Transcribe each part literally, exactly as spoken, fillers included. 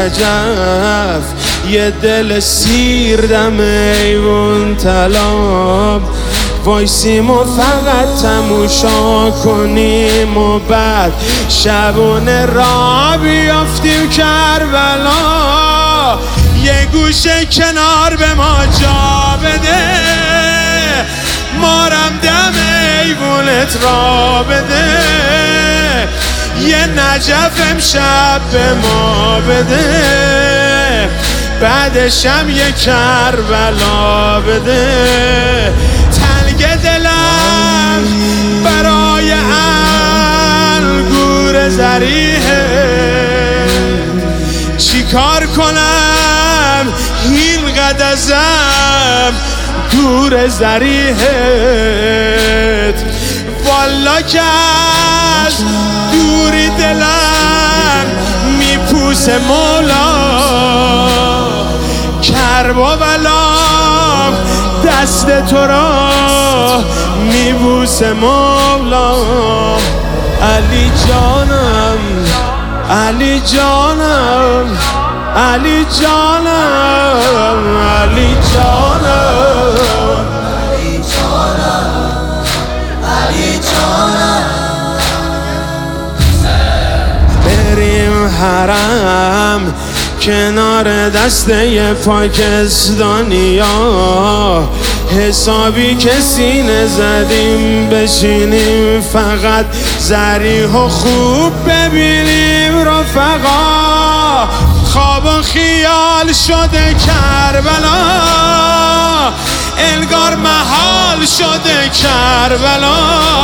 نجف یه دل سیر دم ایوون طلاب وایسیم و فقط تماشا کنیم و بعد شبونه را بیافتیم کربلا یه گوشه کنار به ما جا بده مارم دم ایوونت را بده یه نجف امشب به ما بده بعدشم یه کربلا بده تنگ دلم برای انگور زریحه چی کار کنم هیل قد ازم دور زریحت والا که از دوری دلم میپوسه مولا کرب و بلام دست تو را میبوسه مولا علی جانم علی جانم علی جانم علی جانم علی جانم علی جانم بریم حرم کنار دسته پاکستانیا حسابی که سینه زدیم بشینیم فقط ذریح و خوب ببینیم رفقا خواب و خیال شده کربلا انگار محال شده کربلا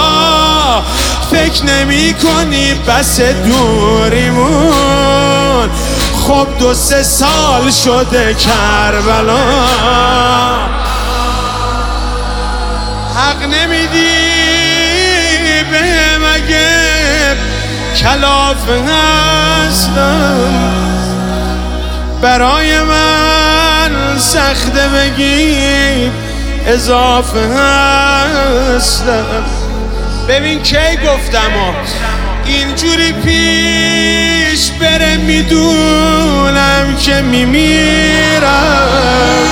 فکر نمی کنی بس دوریمون خب دو سه سال شده کربلا حق نمیدی بهم اگه کلاف هستم برای من سخته بگی اضافه هستم ببین کی گفتم و اینجوری پیش بره میدونم که میمیرم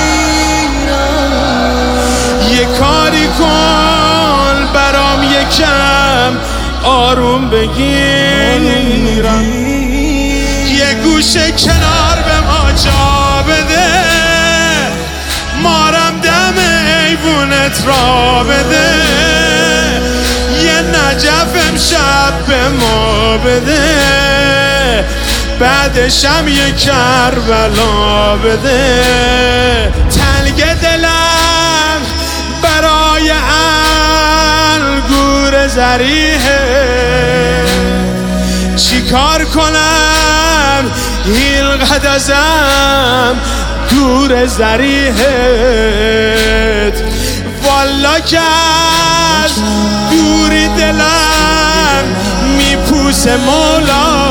یه کاری کن برام یکم آروم بگیرم یه گوشه کنار به ما جا بده مارم دم ایوونت را بده یه نجف امشب به ما بده بعدشم یه کربلا بده تنگ دلم برای انگور زریحه چی کار کنم هیل قد ازم دور زریحت والا که از دوری دلم میپوسه مولا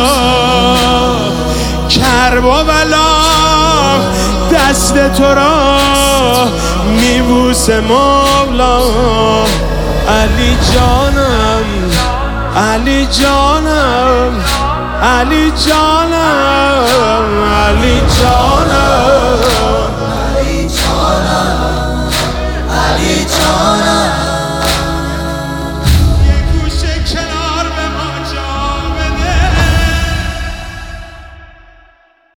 کرب و بلا دست تو را میبوسه مولا علی جانم علی جانم علی جانم علی جانم علی جانم علی جانم